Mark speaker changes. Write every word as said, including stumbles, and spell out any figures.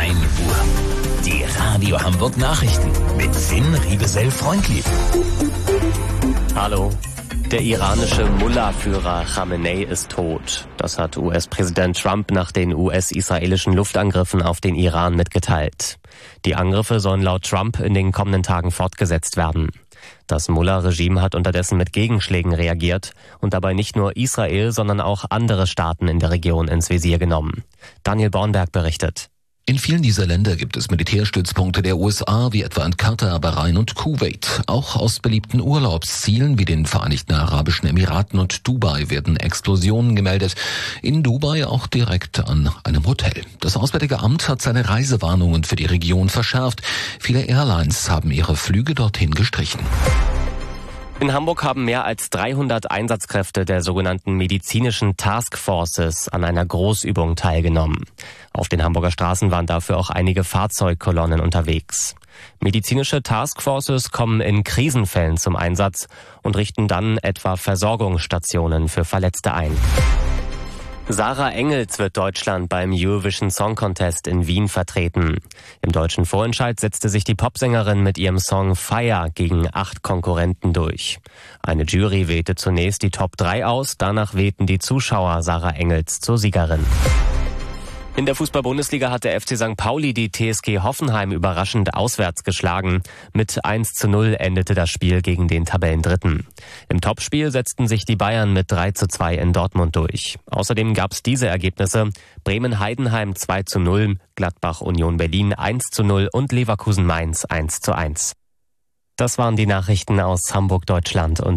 Speaker 1: ein Uhr. Die Radio Hamburg Nachrichten mit Finn Riebesell-Freundlieb.
Speaker 2: Hallo. Der iranische Mullah-Führer Khamenei ist tot. Das hat U S-Präsident Trump nach den U S-israelischen Luftangriffen auf den Iran mitgeteilt. Die Angriffe sollen laut Trump in den kommenden Tagen fortgesetzt werden. Das Mullah-Regime hat unterdessen mit Gegenschlägen reagiert und dabei nicht nur Israel, sondern auch andere Staaten in der Region ins Visier genommen. Daniel Bornberg berichtet.
Speaker 3: In vielen dieser Länder gibt es Militärstützpunkte der U S A, wie etwa in Katar, Bahrain und Kuwait. Auch aus beliebten Urlaubszielen wie den Vereinigten Arabischen Emiraten und Dubai werden Explosionen gemeldet. In Dubai auch direkt an einem Hotel. Das Auswärtige Amt hat seine Reisewarnungen für die Region verschärft. Viele Airlines haben ihre Flüge dorthin gestrichen.
Speaker 2: In Hamburg haben mehr als dreihundert Einsatzkräfte der sogenannten medizinischen Taskforces an einer Großübung teilgenommen. Auf den Hamburger Straßen waren dafür auch einige Fahrzeugkolonnen unterwegs. Medizinische Taskforces kommen in Krisenfällen zum Einsatz und richten dann etwa Versorgungsstationen für Verletzte ein. Sarah Engels wird Deutschland beim Eurovision Song Contest in Wien vertreten. Im deutschen Vorentscheid setzte sich die Popsängerin mit ihrem Song Fire gegen acht Konkurrenten durch. Eine Jury wählte zunächst die Top drei aus, danach wählten die Zuschauer Sarah Engels zur Siegerin. In der Fußball-Bundesliga hat der F C Sankt Pauli die T S G Hoffenheim überraschend auswärts geschlagen. Mit eins zu null endete das Spiel gegen den Tabellendritten. Im Topspiel setzten sich die Bayern mit drei zu zwei in Dortmund durch. Außerdem gab es diese Ergebnisse: Bremen-Heidenheim zwei zu null, Gladbach-Union Berlin eins zu null und Leverkusen-Mainz eins zu eins. Das waren die Nachrichten aus Hamburg, Deutschland und